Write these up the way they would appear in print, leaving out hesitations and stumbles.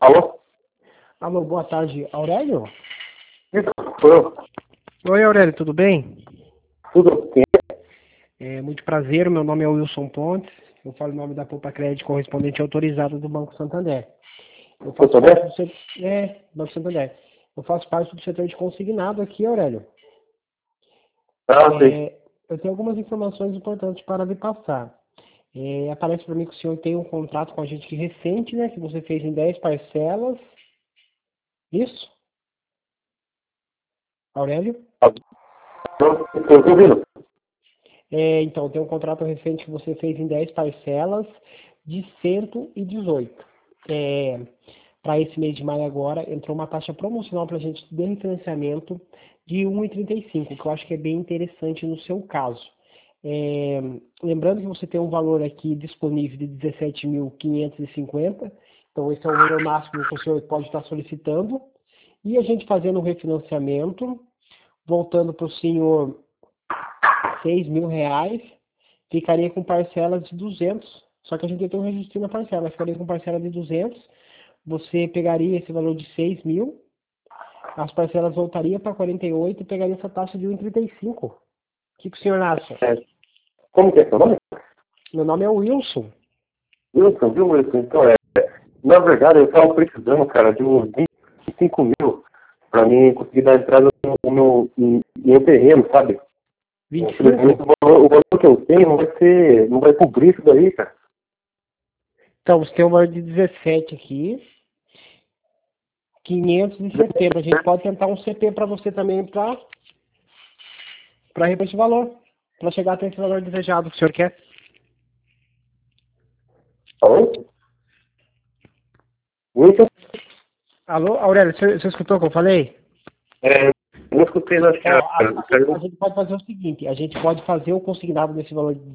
Alô? Alô, boa tarde, Aurélio? Isso, sou eu. Oi, Aurélio, tudo bem? Tudo bem? Muito prazer, meu nome é Wilson Pontes, eu falo em nome da Poupa Crédito, correspondente autorizado do Banco Santander. Eu faço Tudo parte bem? do setor... Banco Santander. Eu faço parte do setor de consignado aqui, Aurélio. Ah, sei. Eu tenho algumas informações importantes para lhe passar. Aparece para mim que o senhor tem um contrato com a gente recente, né? Que você fez em 10 parcelas. Isso, Aurélio? Estou ouvindo. Então, tem um contrato recente que você fez em 10 parcelas de 118. Para esse mês de maio agora, entrou uma taxa promocional para a gente de refinanciamento de 1,35, que eu acho que é bem interessante no seu caso. Lembrando que você tem um valor aqui disponível de 17.550, então esse é o valor máximo que o senhor pode estar solicitando. E a gente fazendo o refinanciamento, voltando para o senhor R$ 6.000, ficaria com parcelas de 200. Só que a gente tem um registro na parcela, ficaria com parcela de 200. Você pegaria esse valor de 6.000, as parcelas voltariam para 48 e pegaria essa taxa de 1,35. O que o senhor acha? Como que é seu nome? Meu nome é Wilson. Wilson, viu, Wilson? Então, na verdade, eu estava precisando, cara, de uns 25 mil para mim conseguir dar entrada no meu terreno, sabe? Infelizmente, 25? o valor que eu tenho não vai cobrir isso daí, cara. Então, você tem um valor de 17 aqui, 500 em setembro. A gente pode tentar um CP para você também para rever esse valor, para chegar até esse valor desejado que o senhor quer. Alô? Wilson? Alô, Aurélio, você escutou o que eu falei? Não escutei, acho que Ó, a gente pode fazer o seguinte, a gente pode fazer o consignado nesse valor de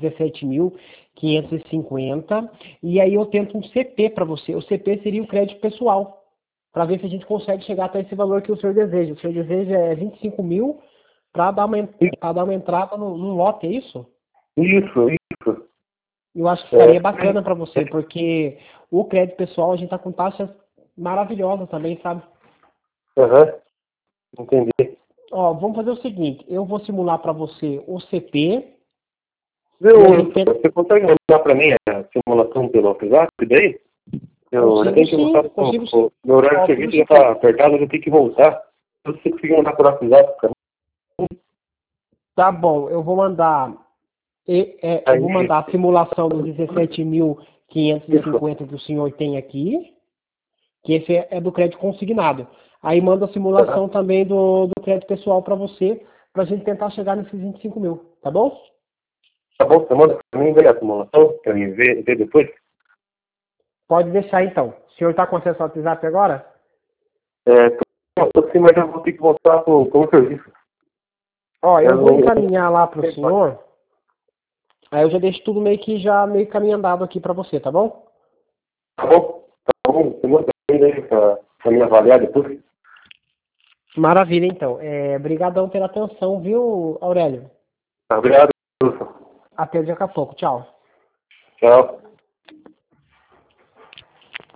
17.550 e aí eu tento um CP para você. O CP seria o crédito pessoal, para ver se a gente consegue chegar até esse valor que o senhor deseja. O senhor deseja 25 mil para dar uma entrada no lote, é isso? Isso. Eu acho que ficaria bacana para você, porque o crédito pessoal a gente está com taxas maravilhosas também, sabe? Aham, entendi. Ó, vamos fazer o seguinte, eu vou simular para você o CP Viu, e a gente Wilson, tenta... você consegue mandar para mim a simulação pelo WhatsApp daí? Eu já Consigo tenho que sim, voltar consigo sim. o meu horário de Ó, serviço vamos já está supor. apertado, eu já tenho que voltar. Se você conseguir mandar por WhatsApp, cara, Tá bom, eu vou mandar. Eu vou aí, mandar a simulação dos 17.550 isso. que o senhor tem aqui, que esse é do crédito consignado. Aí manda a Aham. simulação também do crédito pessoal para você, para a gente tentar chegar nesses 25 mil, tá bom? Tá bom, você manda para mim daí a simulação, que eu ver depois. Pode deixar então. O senhor está com acesso ao WhatsApp agora? Tô sim, mas eu vou ter que voltar pro serviço. Ó, eu Eu vou não... encaminhar lá para o senhor. Aí eu já deixo tudo meio caminho andado aqui para você, tá bom? Tá bom, você manda para mim daí para me avaliar depois. Maravilha, então. Brigadão pela atenção, viu, Aurélio? Tá, obrigado, Wilson. Até daqui a pouco. Tchau. Tchau.